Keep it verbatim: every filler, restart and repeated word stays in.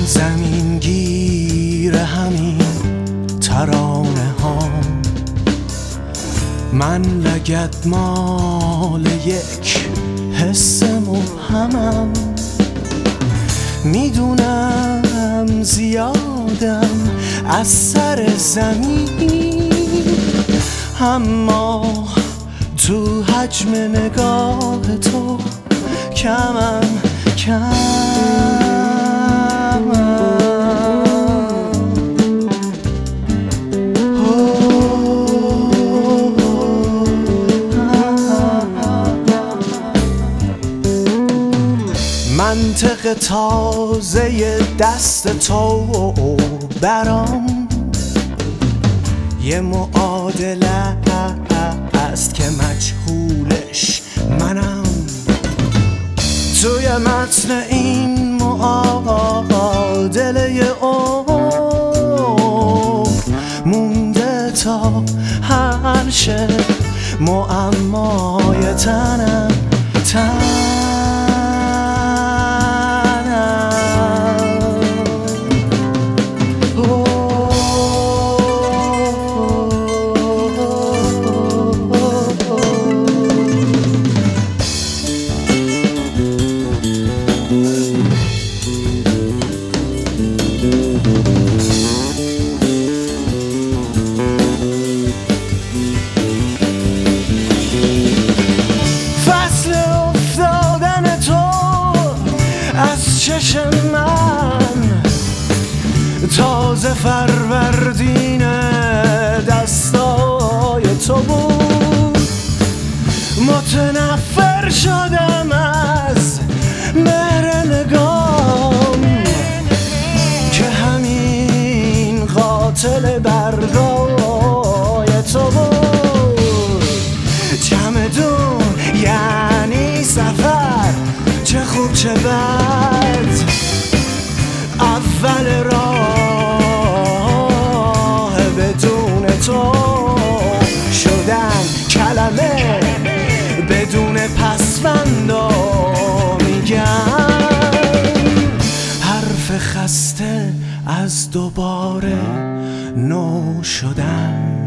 زمین گیر همین ترانه ها، من لگد مال یک حس مبهمم. میدونم زیادم از سر زمین، اما تو حجم نگاه تو کمم کمم. منطق تازه دست تو برام یه معادله است که مجهولش منم. توی متن این معادله عمر مونده تا حل شه معمای تنم تنم. چشم من تازه فروردین دستای تو بود. متنفر شدم از مهر نگام که همین قاتل برگای تو بود. چمدون یعنی سفر، چه خوب چه بد، اول راه بدون تو شدن کلمه بدون پسوندو میگم. حرف خسته از دوباره نو شدن.